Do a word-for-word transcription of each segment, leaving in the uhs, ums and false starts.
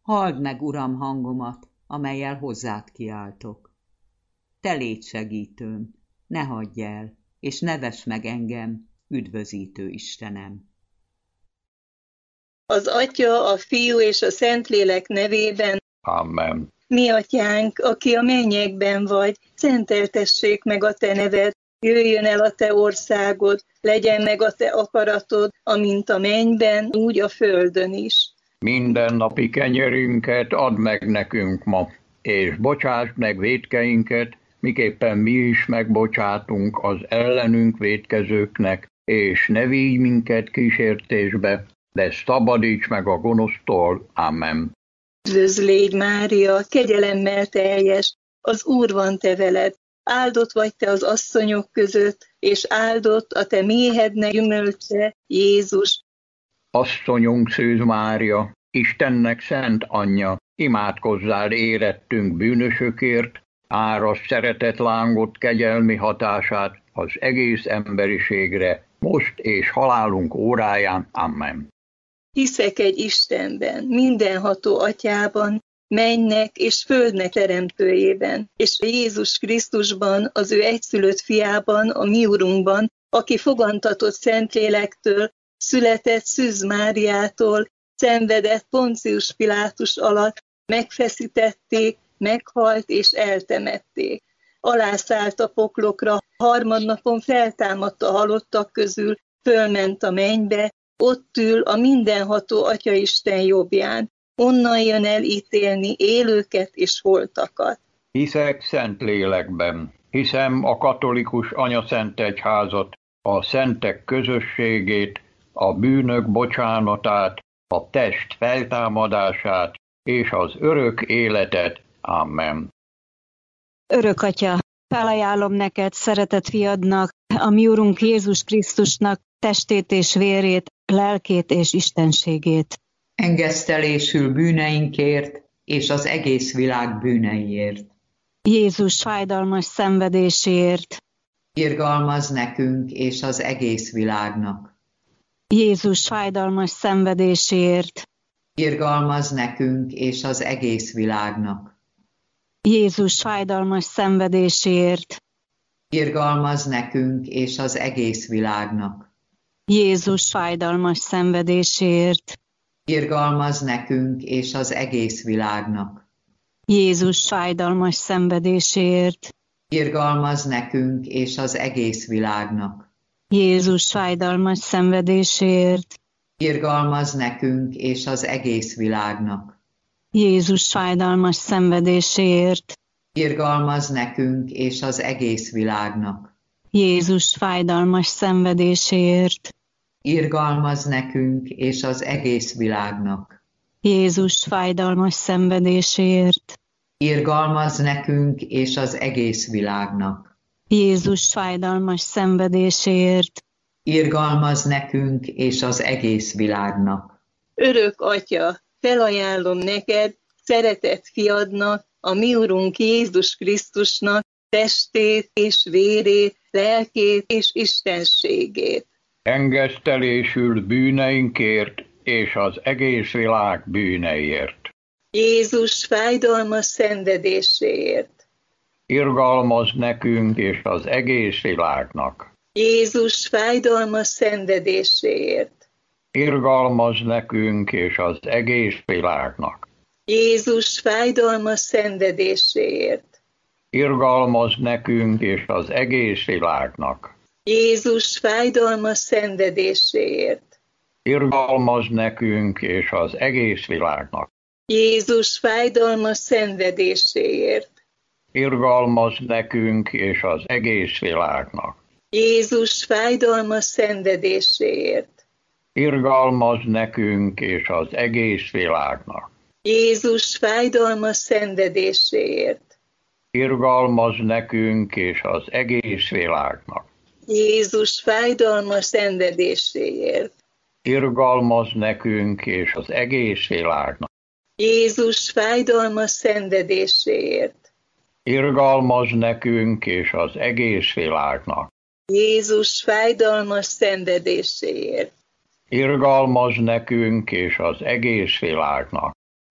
Halld meg, Uram, hangomat, amellyel hozzád kiáltok. Te légy segítőm, ne hagyj el, és ne vess meg engem, üdvözítő Istenem. Az Atya, a Fiú és a Szentlélek nevében. Amen. Mi Atyánk, aki a mennyekben vagy, szenteltessék meg a te neved, jöjjön el a te országod, legyen meg a te akaratod, amint a mennyben, úgy a földön is. Mindennapi kenyerünket add meg nekünk ma, és bocsásd meg vétkeinket, miképpen mi is megbocsátunk az ellenünk vétkezőknek, és ne vigy minket kísértésbe, de szabadíts meg a gonosztól. Amen. Üdvözl légy, Mária, kegyelemmel teljes, az Úr van te veled, áldott vagy te az asszonyok között, és áldott a te méhednek gyümölcse, Jézus. Asszonyunk Szűz Mária, Istennek szent anyja, imádkozzál érettünk bűnösökért, árasd szeretet lángot kegyelmi hatását az egész emberiségre, most és halálunk óráján. Amen. Hiszek egy Istenben, mindenható Atyában, mennynek és földnek teremtőjében, és Jézus Krisztusban, az ő egyszülött fiában, a mi Urunkban, aki fogantatott Szentlélektől, született Szűz Máriától, szenvedett Poncius Pilátus alatt, megfeszítették, meghalt és eltemették. Alászállt a poklokra, harmadnapon feltámadt a halottak közül, fölment a mennybe, ott ül a mindenható Atyaisten jobbján, onnan jön el ítélni élőket és holtakat. Hiszek Szentlélekben, hiszem a katolikus anyaszentegyházat, a szentek közösségét, a bűnök bocsánatát, a test feltámadását és az örök életet. Amen. Örök Atya, felajánlom neked, szeretett fiadnak, a mi Urunk Jézus Krisztusnak testét és vérét, lelkét és istenségét. Engesztelésül bűneinkért és az egész világ bűneiért. Jézus fájdalmas szenvedéséért. Irgalmazz nekünk és az egész világnak. Jézus fájdalmas szenvedéséért. Irgalmazz nekünk és az egész világnak. Jézus fájdalmas szenvedéséért. Irgalmazz nekünk és az egész világnak. Jézus fájdalmas szenvedéséért. Irgalmazz nekünk és az egész világnak. Jézus fájdalmas szenvedéséért. Irgalmazz nekünk és az egész világnak. Jézus fájdalmas szenvedéséért. Irgalmazz nekünk és az egész világnak. Jézus fájdalmas szenvedéséért. Irgalmazz nekünk és az egész világnak. Jézus fájdalmas szenvedéséért. Irgalmazz nekünk és az egész világnak. Jézus fájdalmas szenvedéséért. Irgalmazz nekünk és az egész világnak. Jézus fájdalmas szenvedéséért. Irgalmazz nekünk és az egész világnak. Örök Atya, felajánlom neked, szeretett fiadnak, a mi Urunk Jézus Krisztusnak testét és vérét, lelkét és istenségét. Engesztelésül bűneinkért és az egész világ bűneiért. Jézus fájdalmas szenvedéséért. Irgalmazz nekünk és az egész világnak. Jézus fájdalmas szenvedéséért. Irgalmazz nekünk és az egész világnak. Jézus fájdalmas szenvedéséért. Irgalmazz nekünk és az egész világnak. Jézus fájdalmas szenvedéséért. Irgalmazz nekünk és az egész világnak. Jézus fájdalmas szenvedéséért. Irgalmazz nekünk és az egész világnak. Jézus fájdalmas szenvedéséért. Irgalmazz nekünk és az egész világnak. Jézus fájdalmas szenvedéséért. Irgalmazz nekünk és az egész világnak. Jézus fájdalmas szenvedéséért. Irgalmazz nekünk és az egész világnak. Jézus fájdalmas szenvedéséért. Irgalmazz nekünk és az egész világnak. Jézus fájdalmas szenvedéséért. Irgalmazz nekünk és az egész világnak.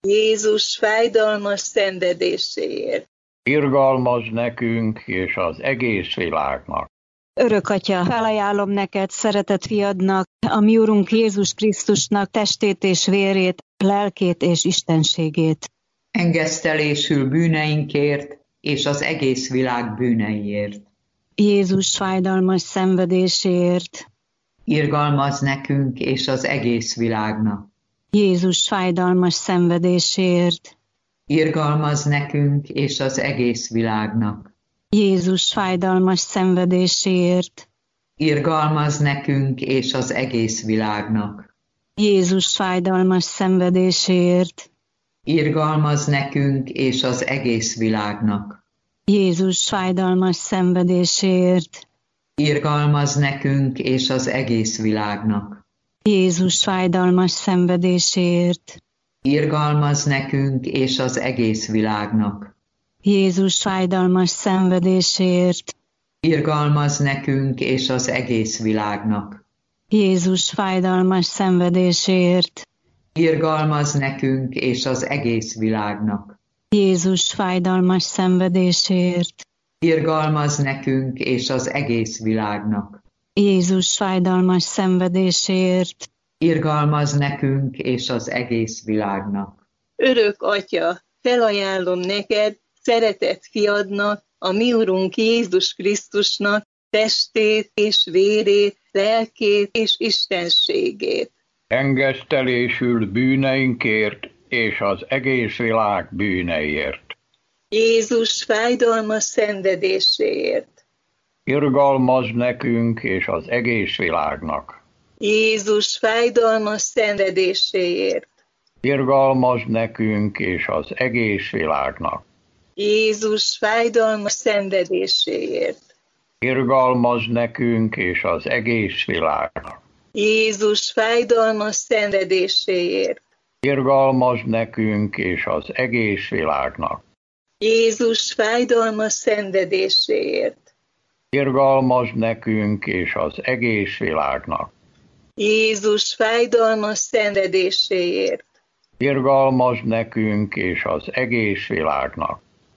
Jézus fájdalmas szenvedéséért. Irgalmazz nekünk és az egész világnak. Örök Atya, felajánlom neked, szeretett fiadnak, a mi Urunk Jézus Krisztusnak testét és vérét, lelkét és istenségét. Engesztelésül bűneinkért és az egész világ bűneiért. Jézus fájdalmas szenvedéséért. Irgalmazz nekünk és az egész világnak. Jézus fájdalmas szenvedéséért. Irgalmazz nekünk és az egész világnak. Jézus fájdalmas szenvedéséért. Irgalmazz nekünk és az egész világnak. Jézus fájdalmas szenvedéséért. Irgalmazz nekünk és az egész világnak. Jézus fájdalmas szenvedéséért. Irgalmazz nekünk és az egész világnak. Jézus fájdalmas szenvedéséért. Irgalmazz nekünk és az egész világnak. Jézus fájdalmas szenvedéséért. Irgalmazz nekünk és az egész világnak. Jézus fájdalmas szenvedéséért. Irgalmazz nekünk és az egész világnak. Jézus fájdalmas szenvedéséért. Irgalmazz nekünk és az egész világnak. Jézus fájdalmas szenvedéséért. Irgalmazz nekünk és az egész világnak. Örök Atya, felajánlom neked, szeretett fiadnak, a mi Urunk Jézus Krisztusnak testét és vérét, lelkét és istenségét. Engesztelésül bűneinkért és az egész világ bűneiért. Jézus fájdalmas szenvedéséért. Irgalmazz nekünk és az egész világnak. Jézus fájdalmas szenvedéséért. Irgalmazz nekünk és az egész világnak. Jézus fájdalmas szenvedéséért. Irgalmazz nekünk és az egész világnak. Jézus fájdalmas szenvedéséért. Irgalmazz nekünk és az egész világnak. Jézus fájdalmas szenvedéséért. Irgalmazz nekünk és az egész világnak. Jézus fájdalmas szenvedéséért. Irgalmazz nekünk és az egész világnak.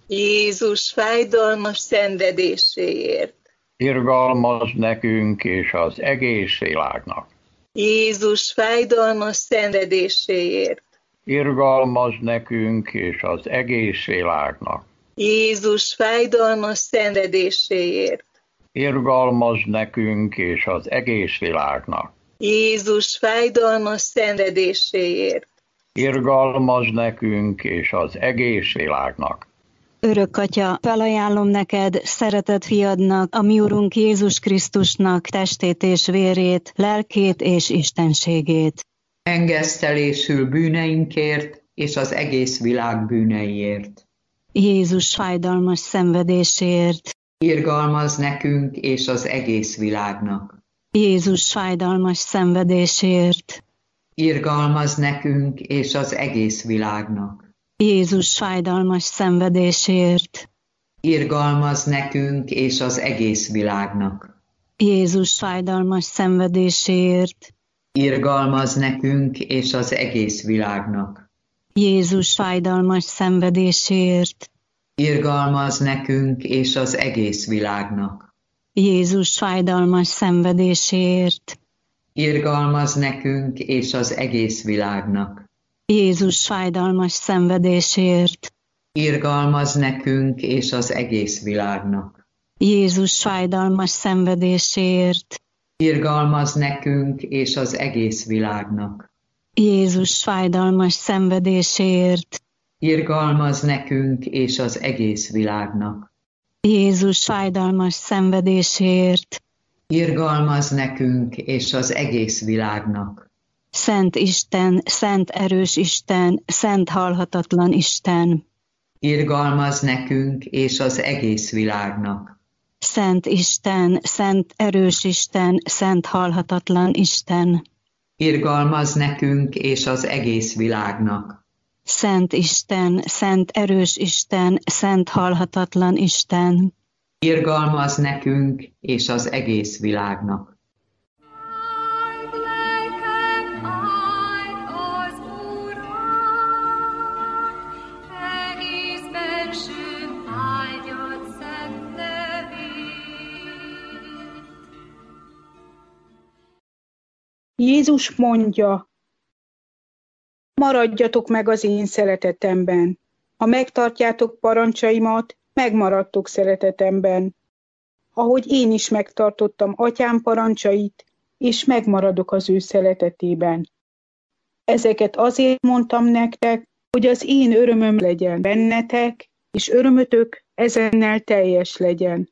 Jézus fájdalmas szenvedéséért. Irgalmazz nekünk és az egész világnak. Jézus fájdalmas szenvedéséért. Irgalmazz nekünk és az egész világnak. Jézus fájdalmas szenvedéséért. Irgalmazz nekünk és az egész világnak. Jézus fájdalmas szenvedéséért. Irgalmazz nekünk és az egész világnak. Örök Atya, felajánlom neked, szeretett fiadnak, a mi Urunk Jézus Krisztusnak testét és vérét, lelkét és istenségét. Engesztelésül bűneinkért és az egész világ bűneiért. Jézus fájdalmas szenvedéséért. Irgalmazz nekünk és az egész világnak. Jézus fájdalmas szenvedéséért. Irgalmazz nekünk és az egész világnak. Jézus fájdalmas szenvedésért. Irgalmazz nekünk és az egész világnak. Jézus fájdalmas szenvedésért. Irgalmazz nekünk és az egész világnak. Jézus fájdalmas szenvedésért. Irgalmazz nekünk és az egész világnak. Jézus fájdalmas szenvedésért. Irgalmazz nekünk és az egész világnak. Jézus fájdalmas szenvedésért. Irgalmazz nekünk és az egész világnak. Jézus fájdalmas szenvedésért. Irgalmazz nekünk és az egész világnak. Jézus fájdalmas szenvedésért. Irgalmazz nekünk és az egész világnak. Jézus fájdalmas szenvedésért. Irgalmazz nekünk és az egész világnak. Szent Isten, szent erős Isten, szent halhatatlan Isten. Irgalmazz nekünk és az egész világnak. Szent Isten, szent erős Isten, szent halhatatlan Isten. Irgalmazz nekünk és az egész világnak. Szent Isten, szent erős Isten, szent halhatatlan Isten. Irgalmazz nekünk és az egész világnak. Jézus mondja, maradjatok meg az én szeretetemben. Ha megtartjátok parancsaimat, megmaradtok szeretetemben. Ahogy én is megtartottam atyám parancsait, és megmaradok az ő szeretetében. Ezeket azért mondtam nektek, hogy az én örömöm legyen bennetek, és örömötök ezennel teljes legyen.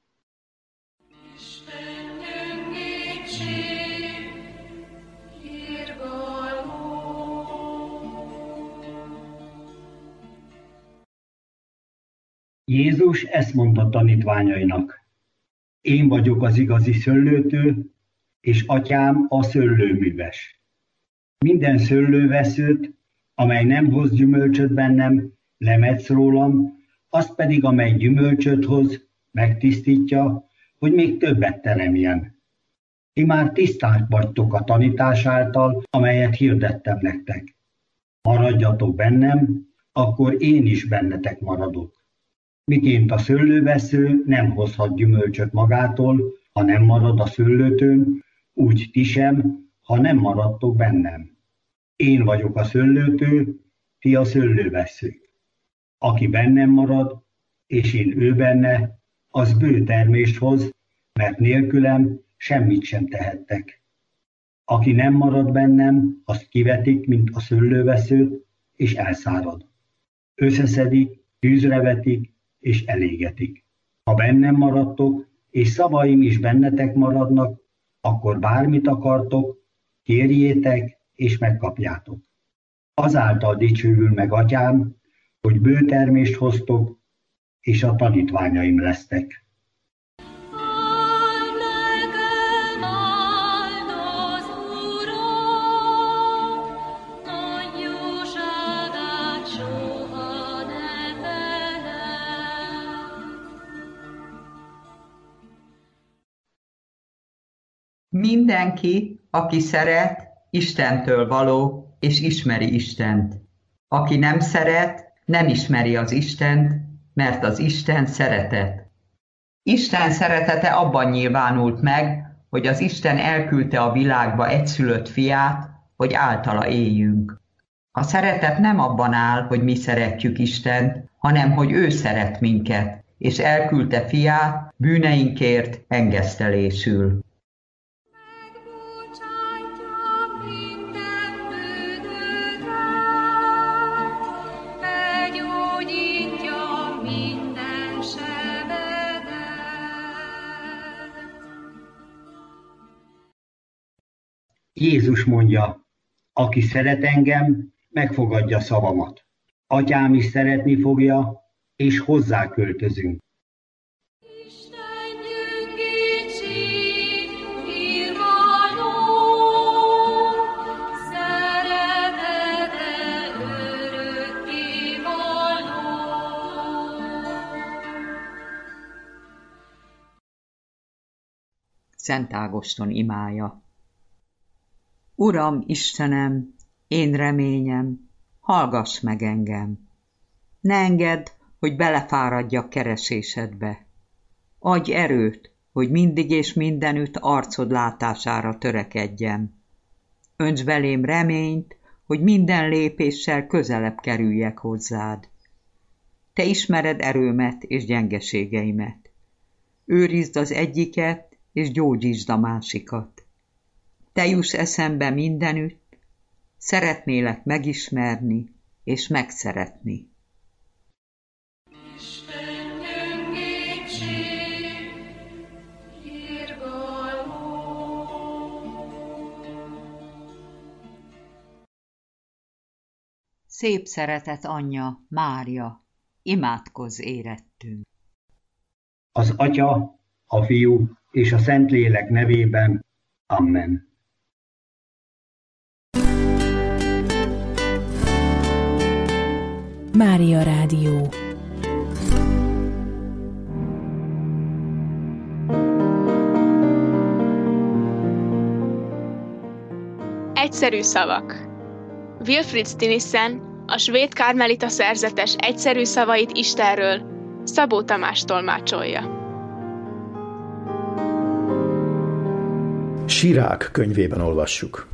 Jézus ezt mondta tanítványainak. Én vagyok az igazi szőlőtő, és atyám a szőlőműves. Minden szőlőveszőt, amely nem hoz gyümölcsöt bennem, lemetsz rólam, azt pedig, amely gyümölcsöt hoz, megtisztítja, hogy még többet teremjen. Ti már tiszták vagytok a tanítás által, amelyet hirdettem nektek. Maradjatok bennem, akkor én is bennetek maradok. Miként a szőlővesző nem hozhat gyümölcsöt magától, ha nem marad a szőlőtőn, úgy ti sem, ha nem maradtok bennem. Én vagyok a szőlőtő, ti a szőlőveszők. Aki bennem marad, és én ő benne, az bő termést hoz, mert nélkülem semmit sem tehettek. Aki nem marad bennem, azt kivetik, mint a szőlőveszőt, és elszárad. Összeszedik, tűzre vetik, és elégetik. Ha bennem maradtok, és szavaim is bennetek maradnak, akkor bármit akartok, kérjétek, és megkapjátok. Azáltal dicsőül meg atyám, hogy bő termést hoztok, és a tanítványaim lesztek. Mindenki, aki szeret, Istentől való, és ismeri Istent. Aki nem szeret, nem ismeri az Istent, mert az Isten szeretet. Isten szeretete abban nyilvánult meg, hogy az Isten elküldte a világba egyszülött fiát, hogy általa éljünk. A szeretet nem abban áll, hogy mi szeretjük Istent, hanem hogy ő szeret minket, és elküldte fiát bűneinkért engesztelésül. Jézus mondja, aki szeret engem, megfogadja szavamat. Atyám is szeretni fogja, és hozzá költözünk. Szent Ágoston imája. Uram, Istenem, én reményem, hallgass meg engem. Ne engedd, hogy belefáradjak keresésedbe. Adj erőt, hogy mindig és mindenütt arcod látására törekedjem. Önts belém reményt, hogy minden lépéssel közelebb kerüljek hozzád. Te ismered erőmet és gyengeségeimet. Őrizd az egyiket, és gyógyítsd a másikat. Te juss eszembe mindenütt, szeretnélek megismerni és megszeretni. Szép szeretet anyja, Mária, imádkozz érettünk. Az Atya, a Fiú és a Szentlélek nevében. Amen. Mária Rádió. Egyszerű szavak. Wilfrid Stinissen, a svéd karmelita szerzetes egyszerű szavait Istenről, Szabó Tamás tolmácsolja. Sirák könyvében olvassuk.